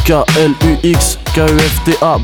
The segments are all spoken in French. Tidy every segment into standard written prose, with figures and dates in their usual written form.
K-L-U-X, K-E-F-T-A.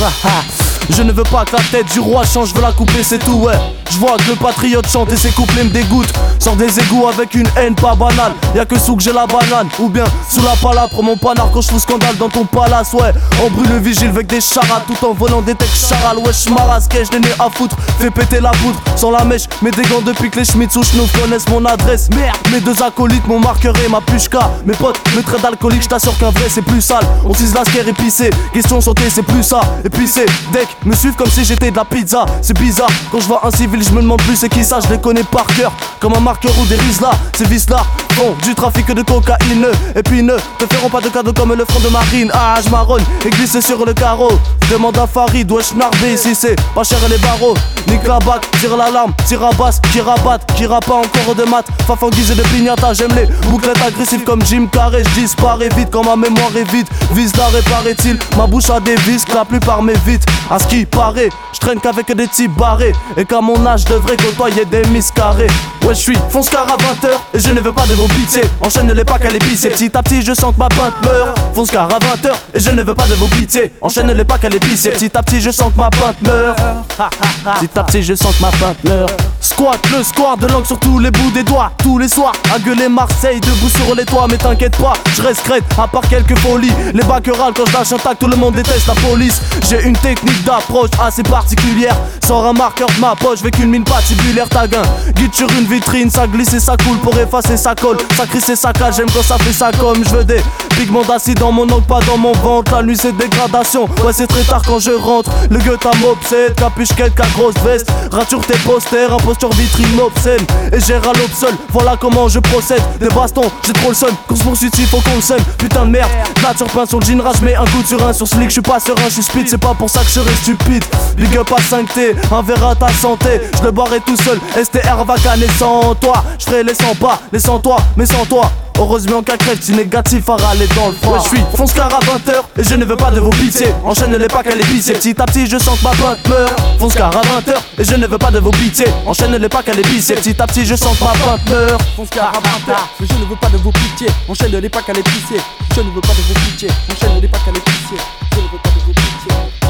Je ne veux pas que la tête du roi change, je veux la couper, c'est tout, ouais. Je vois que le patriote chante et ses couplets me dégoûtent. Sors des égouts avec une haine pas banale. Y'a que sous que j'ai la banane, ou bien sous la palabre mon panard quand je fous scandale dans ton palace, ouais. On brûle le vigile avec des charades tout en volant des techs charal. Ouais, j'marasque, je l'ai né à foutre, fais péter la poudre sans la mèche. Mets des gants depuis que les Schmitz ou Schnouf connaissent mon adresse. Merde, mes deux acolytes, mon marqueur et ma pushka. Mes potes, mes traits d'alcoolique, j't'assure qu'un vrai c'est plus sale. On tease la scare épicée, question santé c'est plus ça. Et puis c'est deck, me suivent comme si j'étais de la pizza. C'est bizarre, quand je vois un civil, je me demande plus c'est qui ça, je les connais par cœur. Comme un marqueur ou des Rizla, ces vis-là font du trafic de cocaïne. Et puis ne te feront pas de cadeaux comme le front de marine. Ah, je marronne et glisse sur le carreau. Demande à Farid, wesh Narbé, si c'est pas cher les barreaux. Nique la bac, tire l'alarme, tire à basse, qui rabatte, qui rappe pas encore de maths. Faf en guise de pignata, j'aime les bouclettes agressives comme Jim Carrey. Je disparais vite quand ma mémoire est vide. Vise d'arrêt paraît-il, ma bouche a des vis, que la plupart m'évitent. À ce qui paraît, je traîne qu'avec des types barrés. Et qu'à mon âge devrais côtoyer des miss carrés. Ouais, je suis fonce-car à 20h et je ne veux pas de vos pitiés. Enchaîne-les pas qu'à l'épice et petit à petit je sens que ma pinte meurt. Fonce-car à 20h et je ne veux pas de vos pitiés. Enchaîne-les pas qu'à l'épice et petit à petit je sens que ma pinte meurt. Petit à petit je sens que ma pinte meurt. Squat, le squat de langue sur tous les bouts des doigts. Tous les soirs, à gueuler Marseille, debout sur les toits. Mais t'inquiète pas, je reste crête, à part quelques folies. Les bacs râlent quand je lâche un tac, tout le monde déteste la police. J'ai une technique d'approche assez particulière. Sors un marqueur de ma poche avec une mine patibulaire. Tag un guide sur une vitrine, ça glisse et ça coule pour effacer sa colle. Ça crisse et ça cale, j'aime quand ça fait ça comme je veux des pigments d'acide dans mon ongle, pas dans mon ventre. La nuit c'est dégradation, ouais c'est très tard quand je rentre. Le gueule m'obsède, capuche quelqu'un grosse veste. Rature tes posters, imposture vitrine obscène. Et gère à l'aube seul, voilà comment je procède. Des bastons, j'ai trop le seum, course poursuite il faut qu'on le sème. Putain de merde, là tu repeins sur le jean rage, mets un coup sur un sur slick. Je suis pas serein, je suis speed, c'est pas pour ça que je serai stupide. Big up à 5T, un verre à ta santé. Je le boirai tout seul, STR va canner sans toi. Je ferai les 100 pas, les 100 toi, mais sans toi. Heureusement qu'un crève, si négatif à râler dans le froid. Ouais, je suis fonce-car à 20h et je ne veux pas de vos pitiés. Enchaîne-les pas qu'à l'épice et petit à petit je sens que ma pinte meurt. Fonce-car à 20h et je ne veux pas de vos pitiés. Enchaîne-les pas qu'à l'épice et petit à petit je sens que ma pinte meurt. Fonce-car à 20h mais je ne veux pas de vos pitiés. Enchaîne-les pas qu'à l'épicier. Je ne veux pas de vos pitiés. Enchaîne-les pas qu'à l'épicier. Je ne veux pas de vos pitiés.